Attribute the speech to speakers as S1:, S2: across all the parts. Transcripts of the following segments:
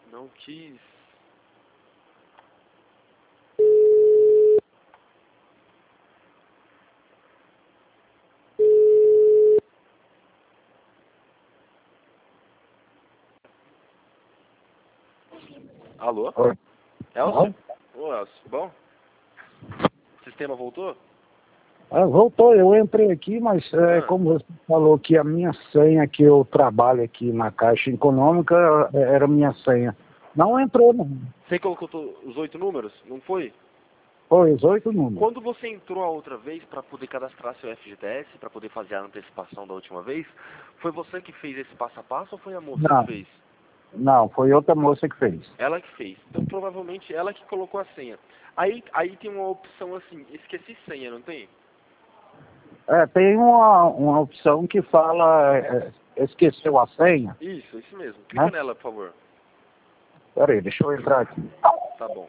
S1: Não quis. Alô?
S2: Oi.
S1: Elcio? Ô, Elcio, bom? O sistema voltou?
S2: Voltou, eu entrei aqui, mas como você falou que a minha senha que eu trabalho aqui na Caixa Econômica era minha senha. Não entrou, não.
S1: Você colocou os 8 números? Não foi?
S2: Foi os 8 números.
S1: Quando você entrou a outra vez para poder cadastrar seu FGTS, para poder fazer a antecipação da última vez, foi você que fez esse passo a passo ou foi a moça
S2: Não.
S1: que fez?
S2: Não, foi outra moça que fez.
S1: Ela que fez. Então provavelmente ela que colocou a senha. Aí tem uma opção assim, esqueci senha, não tem?
S2: Tem uma opção que fala esqueceu a senha.
S1: Isso mesmo. Clica
S2: Né?
S1: nela, por favor.
S2: Peraí, deixa eu entrar aqui.
S1: Tá bom.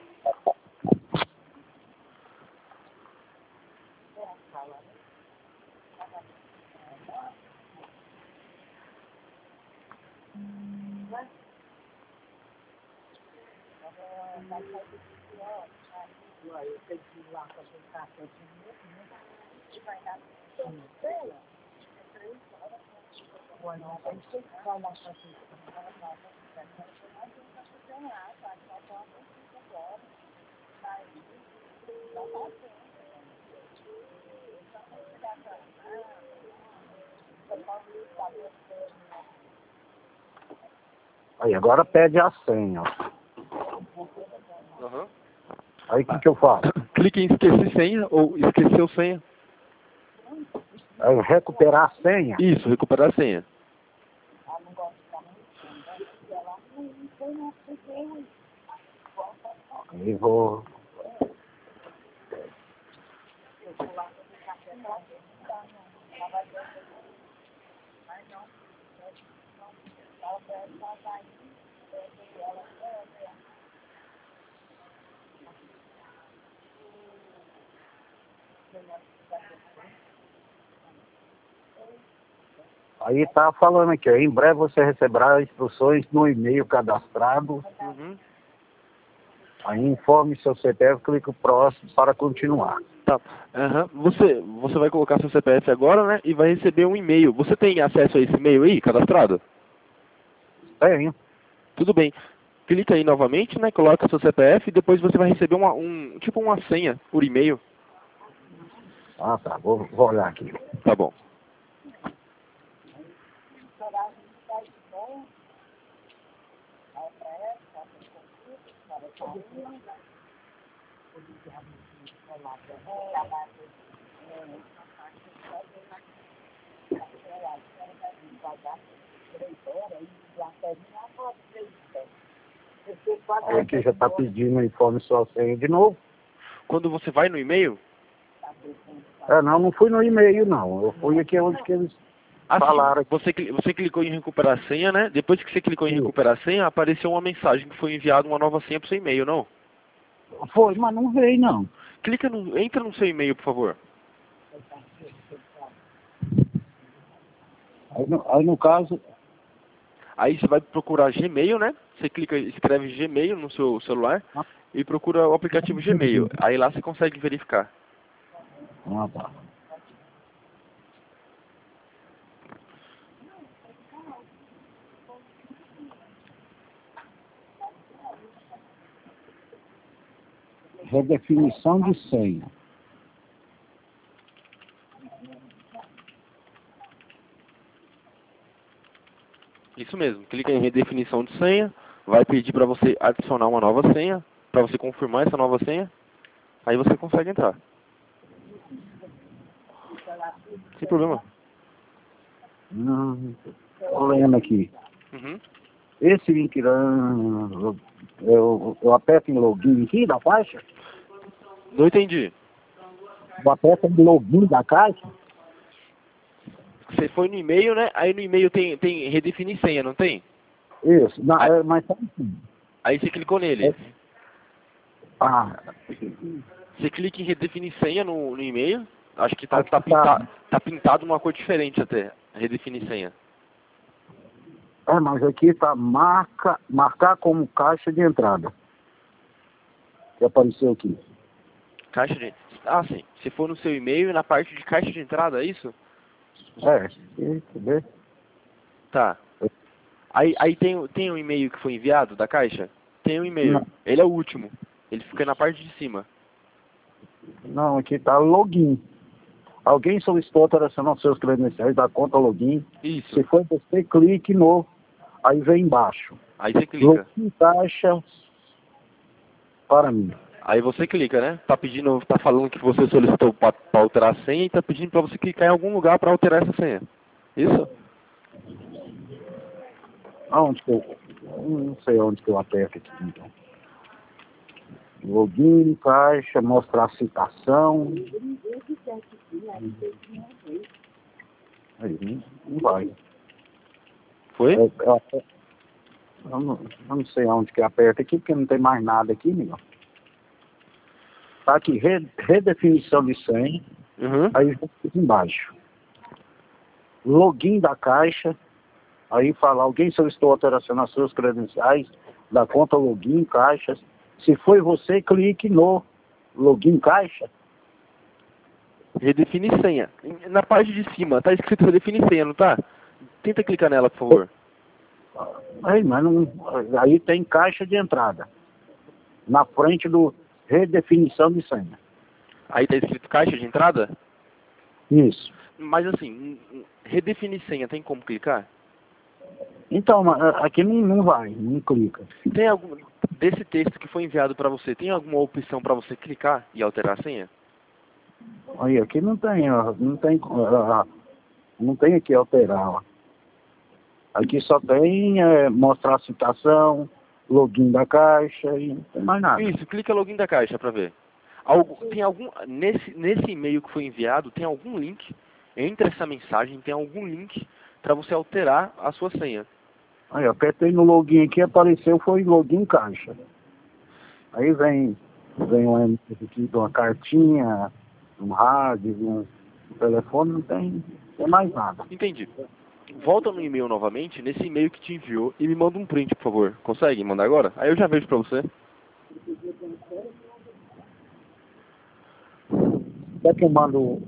S2: Aí, agora pede a senha.
S1: Uhum.
S2: Aí o que eu faço?
S1: Clique em esquecer senha ou esqueceu senha.
S2: Aí, recuperar a senha.
S1: Isso, recuperar a senha.
S2: Aí vou... Aí tá falando aqui, ó, em breve você receberá instruções no e-mail cadastrado.
S1: Uhum.
S2: Aí informe seu CPF, clique o próximo para continuar.
S1: Tá. Uhum. Você vai colocar seu CPF agora, né? E vai receber um e-mail. Você tem acesso a esse e-mail aí, cadastrado?
S2: Tenho.
S1: Tudo bem. Clica aí novamente, né? Coloca seu CPF e depois você vai receber tipo uma senha por e-mail.
S2: Ah, tá. Vou olhar aqui.
S1: Tá bom.
S2: Aí aqui já tá pedindo informe sua senha de novo.
S1: Quando você vai no e-mail...
S2: Não fui no e-mail, não. Eu fui aqui onde que eles falaram.
S1: Você clicou em recuperar a senha, né? Depois que você clicou em recuperar a senha, apareceu uma mensagem que foi enviada uma nova senha para o seu e-mail, não?
S2: Foi, mas não veio, não.
S1: Entra no seu e-mail, por favor.
S2: Aí no caso...
S1: Aí você vai procurar Gmail, né? Você escreve Gmail no seu celular e procura o aplicativo Gmail. Aí lá você consegue verificar.
S2: Ah, tá. Redefinição de senha.
S1: Isso mesmo. Clica em redefinição de senha. Vai pedir para você adicionar uma nova senha. Para você confirmar essa nova senha. Aí você consegue entrar. Sem problema.
S2: Tô lendo aqui.
S1: Uhum.
S2: Esse link, eu aperto em login aqui da caixa?
S1: Não entendi.
S2: Eu aperto em login da caixa?
S1: Você foi no e-mail, né? Aí no e-mail tem redefinir senha, não tem?
S2: Isso, mas tá assim.
S1: Aí você clicou nele.
S2: Você
S1: Você clica em redefinir senha no e-mail. Acho que tá pintado uma cor diferente até. Redefinir senha.
S2: Mas aqui tá marcar como caixa de entrada. Que apareceu aqui.
S1: Caixa de... Ah, sim. Se for no seu e-mail, na parte de caixa de entrada, é isso?
S2: Quer ver?
S1: Tá. Aí tem um e-mail que foi enviado da caixa? Tem um e-mail.
S2: Não,
S1: Ele é o último. Ele fica na parte de cima.
S2: não, aqui tá login. Alguém solicitou alteração aos seus credenciais da conta login.
S1: Isso.
S2: Se for você, clique no... Aí vem embaixo.
S1: Aí você clica.
S2: Login caixa para mim.
S1: Aí você clica, né? Tá falando que você solicitou pra alterar a senha e tá pedindo pra você clicar em algum lugar pra alterar essa senha. Isso?
S2: Aonde que eu... Não sei onde que eu aperto aqui, então. Login, caixa, mostrar a citação. Aí, não vai.
S1: Foi?
S2: Eu não sei onde que aperta aqui, porque não tem mais nada aqui, Miguel. Tá aqui, redefinição de senha.
S1: Uhum.
S2: Aí fica embaixo. Login da caixa. Aí fala, alguém solicitou alteração nas suas credenciais da conta login caixa. Se foi você, clique no login caixa.
S1: Redefine senha. Na parte de cima, tá escrito redefine senha, não tá? Tenta clicar nela, por favor.
S2: Aí, mas não, aí tem caixa de entrada. Na frente do redefinição de senha.
S1: Aí tá escrito caixa de entrada?
S2: Isso.
S1: Mas assim, redefinir senha, tem como clicar?
S2: Então, aqui não vai, não clica.
S1: Tem algum... Desse texto que foi enviado pra você, tem alguma opção pra você clicar e alterar a senha?
S2: Aí, aqui não tem, ó, não tem aqui alterar, ó. Aqui só tem mostrar a citação, login da caixa e não tem mais nada.
S1: Isso, clica login da caixa pra ver. Tem algum... Nesse e-mail que foi enviado, tem algum link, entre essa mensagem, tem algum link pra você alterar a sua senha.
S2: Aí, apertei no login aqui, apareceu, foi login caixa. Aí vem um aqui de uma cartinha, um rádio, um telefone, não tem mais nada.
S1: Entendi. Volta no e-mail novamente, nesse e-mail que te enviou, e me manda um print, por favor. Consegue mandar agora? Aí eu já vejo pra você.
S2: Quer que eu mando...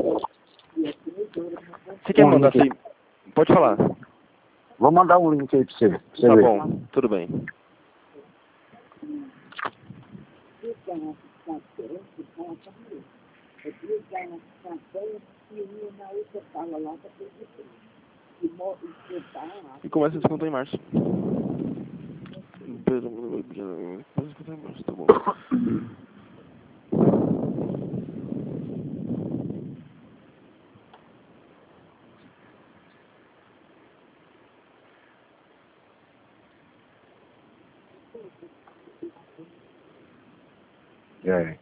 S1: Você quer
S2: um
S1: mandar
S2: link?
S1: assim? Pode falar.
S2: Vou mandar um link aí pra você
S1: Tá
S2: ver.
S1: bom, tudo bem. E começa a descontar em março. Começa a descontar em março, tá bom.
S2: É.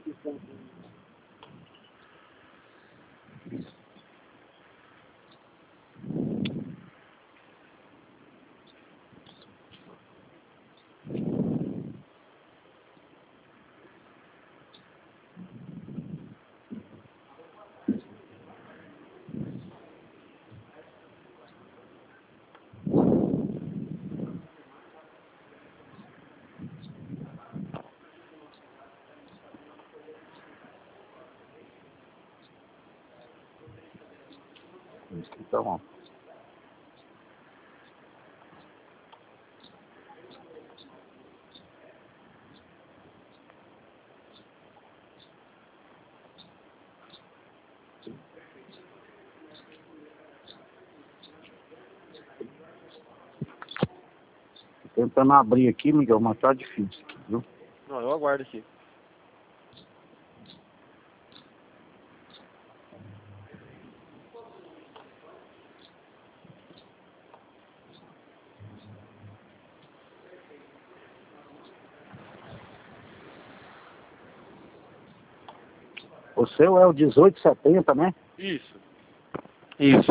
S2: Tá bom. Tô tentando abrir aqui, Miguel, mas tá difícil aqui, viu?
S1: Não, eu aguardo aqui.
S2: O seu é o 1870, né?
S1: Isso. Isso.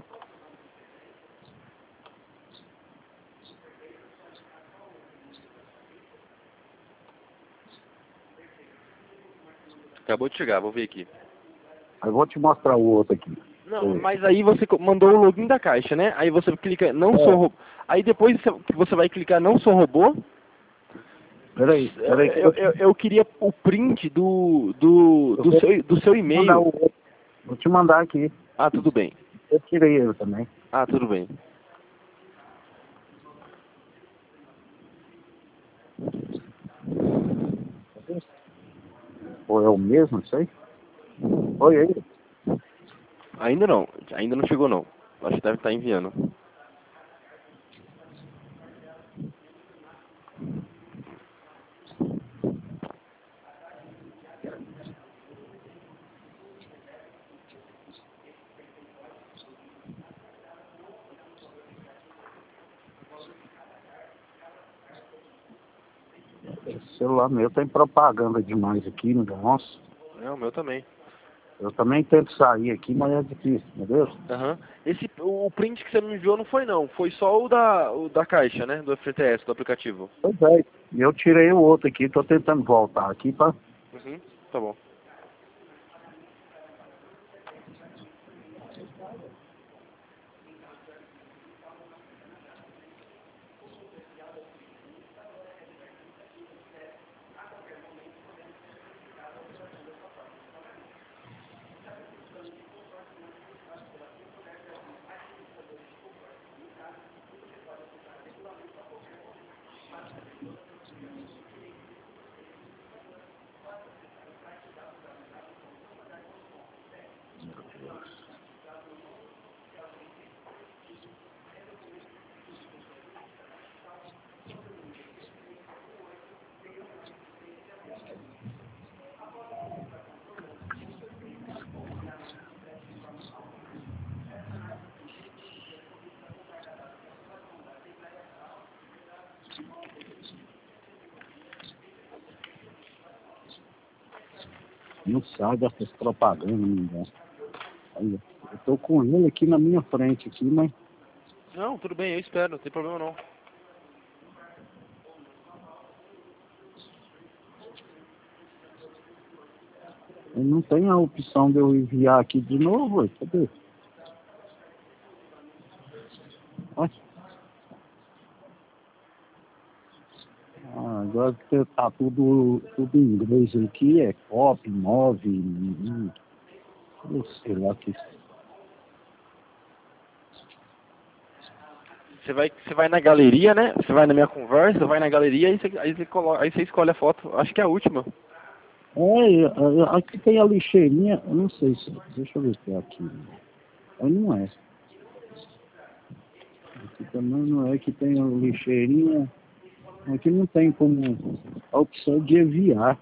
S1: Acabou de chegar, vou ver aqui.
S2: Eu vou te mostrar o outro aqui.
S1: Não, mas aí você mandou o login da caixa, né? Aí você clica, não sou... Aí depois que você vai clicar não sou robô,
S2: Peraí.
S1: eu queria o print do seu e-mail.
S2: Vou te mandar aqui.
S1: Ah, tudo bem.
S2: Eu tirei ele também.
S1: Ah, tudo bem.
S2: Ou é o mesmo, isso aí? Oi, aí.
S1: Ainda não chegou não. Acho que deve estar enviando.
S2: Esse celular meu tem propaganda demais aqui, nossa.
S1: É, o meu também.
S2: Eu também tento sair aqui, mas é difícil, entendeu?
S1: Aham. O print que você me enviou não foi não, foi só o da caixa, né? Do FGTS, do aplicativo.
S2: Pois é. Eu tirei o outro aqui, tô tentando voltar aqui pra...
S1: Uhum, tá bom.
S2: Não sai dessas propagandas, ninguém. Olha, eu tô com ele aqui na minha frente, aqui, mas
S1: Não, tudo bem, eu espero, não tem problema não.
S2: não tem a opção de eu enviar aqui de novo, ué. Cadê? Olha. Agora que tá tudo em inglês aqui, é COP, 9, eu sei lá que...
S1: Você vai na galeria, né? Você vai na minha conversa, vai na galeria aí você escolhe a foto. Acho que é a última.
S2: Aqui tem a lixeirinha, eu não sei se... Deixa eu ver se é aqui. Aí não é. Aqui também não é, aqui tem a lixeirinha. Aqui não tem como a opção de enviar.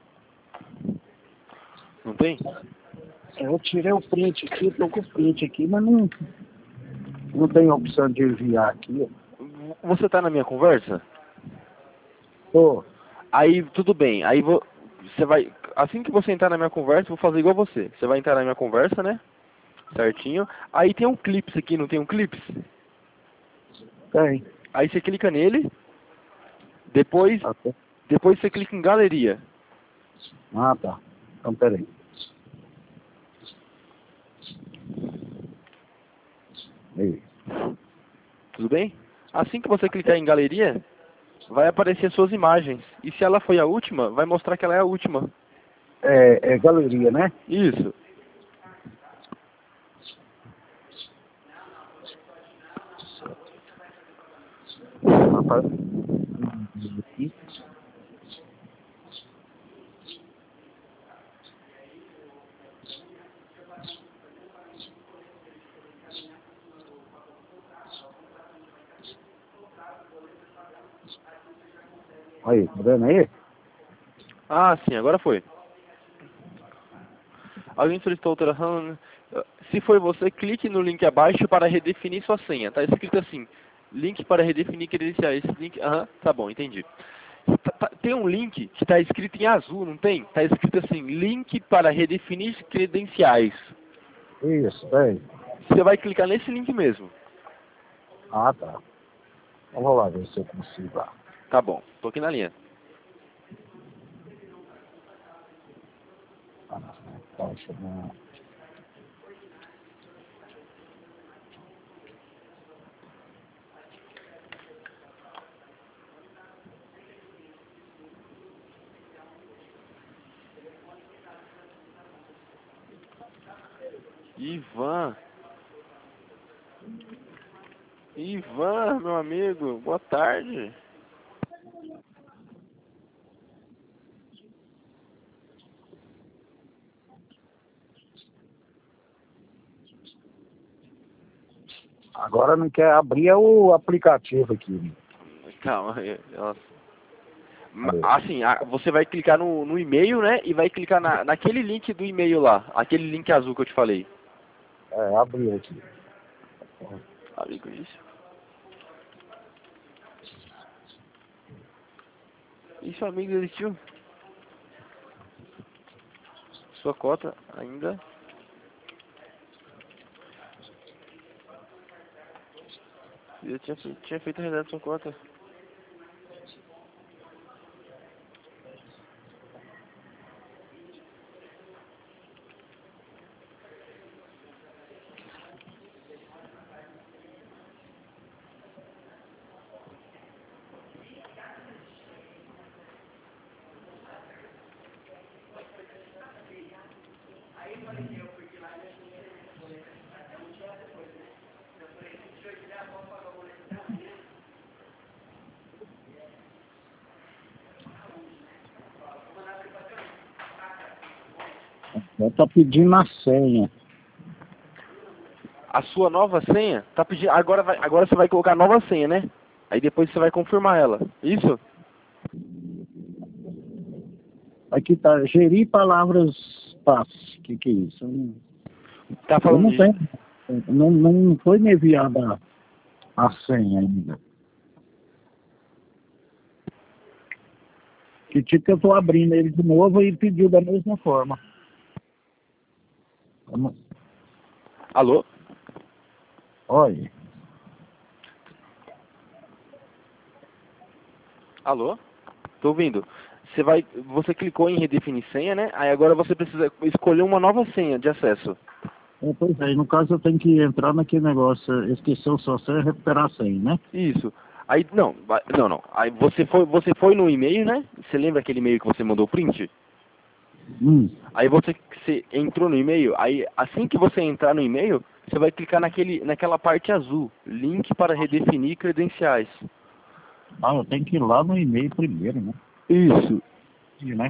S1: Não tem?
S2: Eu tirei o print aqui, tô com o print aqui, mas não tem opção de enviar aqui.
S1: Você tá na minha conversa?
S2: Tô.
S1: Aí, tudo bem. Aí você vai... Assim que você entrar na minha conversa, eu vou fazer igual você. Você vai entrar na minha conversa, né? Certinho. Aí tem um clips aqui, não tem um clips?
S2: Tem.
S1: Aí você clica nele. Depois
S2: Até.
S1: Depois você clica em galeria.
S2: Ah, tá. Então, peraí. Aí.
S1: Tudo bem? Assim que você clicar em galeria, vai aparecer suas imagens. E se ela foi a última, vai mostrar que ela é a última.
S2: É galeria, né?
S1: Isso.
S2: Aí, tá vendo aí?
S1: Ah, sim, agora foi. Alguém solicitou alteração. Se foi você, clique no link abaixo para redefinir sua senha. Tá escrito assim, link para redefinir credenciais. Link... Aham, tá bom, entendi. Tem um link que está escrito em azul, não tem? Está escrito assim, link para redefinir credenciais.
S2: Isso, tem.
S1: Você vai clicar nesse link mesmo.
S2: Ah, tá. Vamos lá ver se eu consigo lá.
S1: Tá bom, tô aqui na linha.
S2: Caixa, né?
S1: Ivan. Ivan, meu amigo, boa tarde.
S2: Agora não quer abrir o aplicativo aqui.
S1: Calma, nossa.
S2: Alô.
S1: Assim, você vai clicar no e-mail, né? E vai clicar naquele link do e-mail lá. Aquele link azul que eu te falei.
S2: É, abriu aqui.
S1: Amigo, isso. Isso, amigo, desistiu. Sua cota ainda. Eu tinha feito a reserva da sua cota.
S2: Já tá pedindo a senha.
S1: A sua nova senha, tá pedindo. Agora você vai colocar a nova senha, né? Aí depois você vai confirmar ela. Isso?
S2: Aqui tá, gerir palavras passe. Que é isso?
S1: Tá
S2: Eu
S1: falando
S2: não
S1: de.
S2: tenho. Não foi me enviada a senha ainda. Que tipo que eu tô abrindo ele de novo e pediu da mesma forma.
S1: Alô?
S2: Olha,
S1: Alô? Tô ouvindo. Você clicou em redefinir senha, né? Aí agora você precisa escolher uma nova senha de acesso.
S2: pois é, no caso eu tenho que entrar naquele negócio, esqueceu sua senha, recuperar a senha, né?
S1: Isso. Aí, não. Não. Aí você foi no e-mail, né? Você lembra aquele e-mail que você mandou print? Aí você entrou no e-mail, aí assim que você entrar no e-mail, você vai clicar naquela parte azul, link para redefinir credenciais.
S2: Ah, eu tenho que ir lá no e-mail primeiro, né?
S1: Isso.
S2: Né?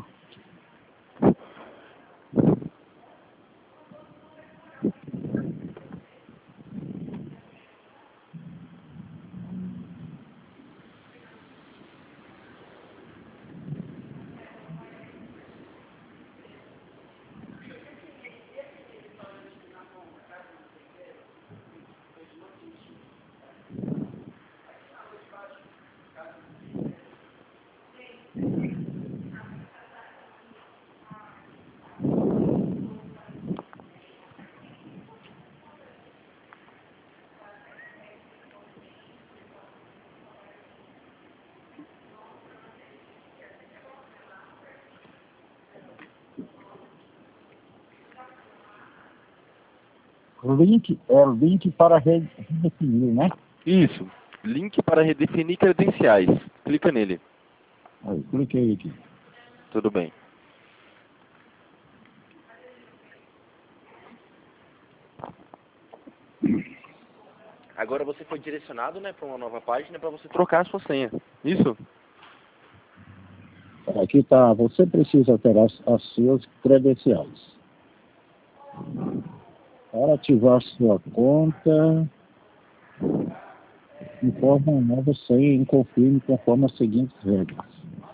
S2: Link para redefinir, né?
S1: Isso. Link para redefinir credenciais. Clica nele.
S2: Aí, cliquei aqui.
S1: Tudo bem. Agora você foi direcionado, né, para uma nova página para você trocar a sua senha. Isso?
S2: Aqui tá, você precisa alterar as suas credenciais. Para ativar sua conta, informa uma nova senha e confirme conforme as seguintes regras.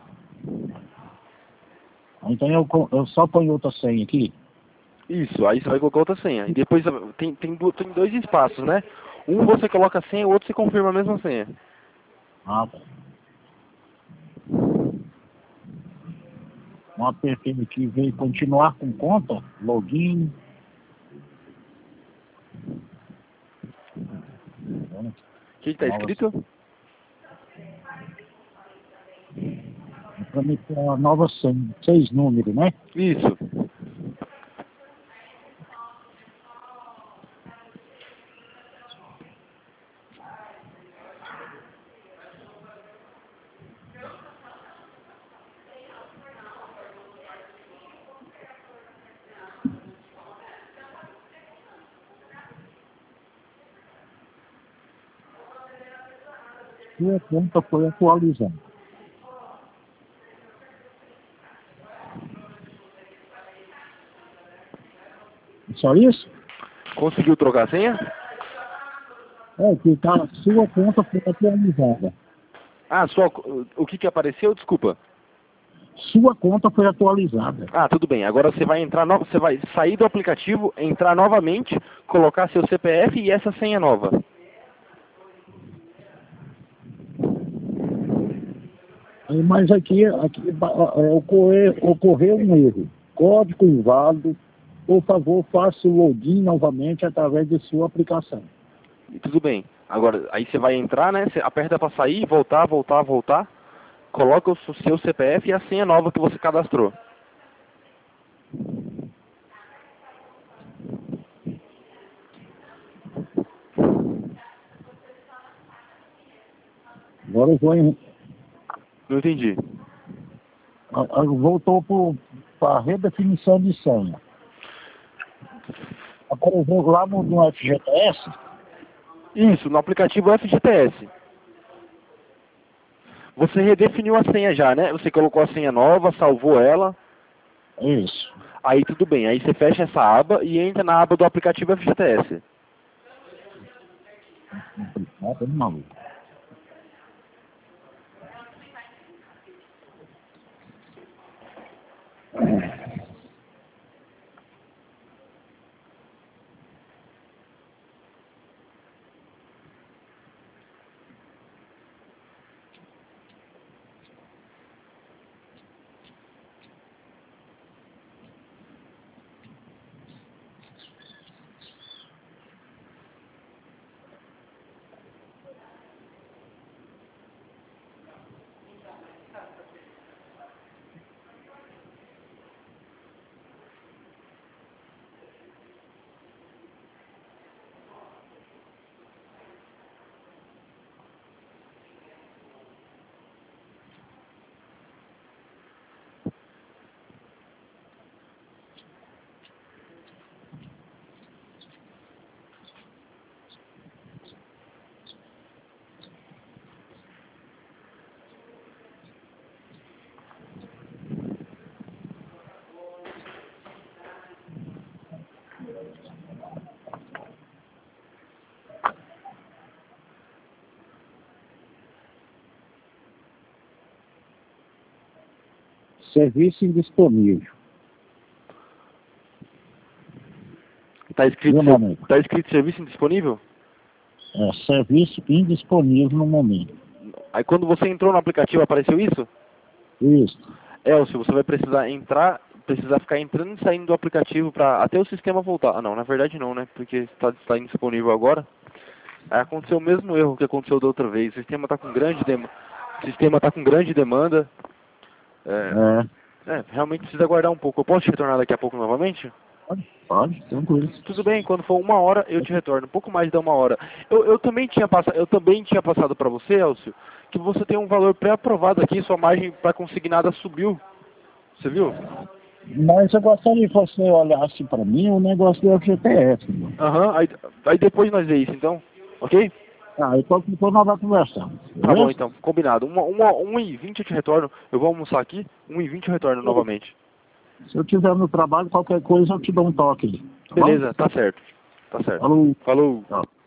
S2: Então eu só ponho outra senha aqui.
S1: Isso. Aí você vai colocar outra senha. E depois tem dois espaços, né? Um você coloca a senha, o outro você confirma a mesma senha.
S2: Ah, tá. Um apertei aqui, veio continuar com conta, login.
S1: O que está escrito?
S2: Tramitar uma nova senha, 6 números, né?
S1: Isso.
S2: sua conta foi atualizada. Só isso?
S1: Conseguiu trocar a senha?
S2: É, que tá, a sua conta foi atualizada.
S1: Ah, o que apareceu? Desculpa.
S2: Sua conta foi atualizada.
S1: Ah, tudo bem. Agora você vai entrar, você vai sair do aplicativo, entrar novamente, colocar seu CPF e essa senha nova.
S2: Mas aqui ocorreu um erro. Código inválido. Por favor, faça o login novamente através de sua aplicação.
S1: E tudo bem. Agora, aí você vai entrar, né? Você aperta para sair, voltar. Coloca o seu CPF e a senha nova que você cadastrou.
S2: Agora eu vou
S1: Não entendi.
S2: voltou para a redefinição de senha. Agora eu vou lá no FGTS.
S1: Isso, no aplicativo FGTS. Você redefiniu a senha já, né? Você colocou a senha nova, salvou ela.
S2: Isso.
S1: Aí tudo bem. Aí você fecha essa aba e entra na aba do aplicativo FGTS.
S2: Complicado, hein, maluco? Serviço indisponível.
S1: Tá escrito serviço indisponível?
S2: É, serviço indisponível no momento.
S1: Aí quando você entrou no aplicativo apareceu isso?
S2: Isso.
S1: Elcio, você vai precisar ficar entrando e saindo do aplicativo para até o sistema voltar. Ah, não, na verdade não, né? Porque está indisponível agora. Aí aconteceu o mesmo erro que aconteceu da outra vez. O sistema está com grande demanda. Realmente precisa aguardar um pouco. Eu posso te retornar daqui a pouco novamente?
S2: Pode, tranquilo.
S1: Tudo bem, quando for 1 hora eu te retorno, um pouco mais de 1 hora. Eu também tinha passado para você, Elcio, que você tem um valor pré-aprovado aqui, sua margem para consignada subiu. Você viu?
S2: Mas eu gostaria que você olhasse para mim o negócio do FGTS.
S1: Aham, aí depois nós vemos isso então, ok?
S2: Ah, então nós vamos conversar.
S1: Tá bom então, combinado. 1h20 eu te retorno, eu vou almoçar aqui, 1h20 eu retorno novamente.
S2: Se eu tiver no trabalho, qualquer coisa eu te dou um toque. Tá
S1: Beleza,
S2: bom?
S1: tá certo. Tá certo.
S2: Falou.
S1: Falou.
S2: Tchau.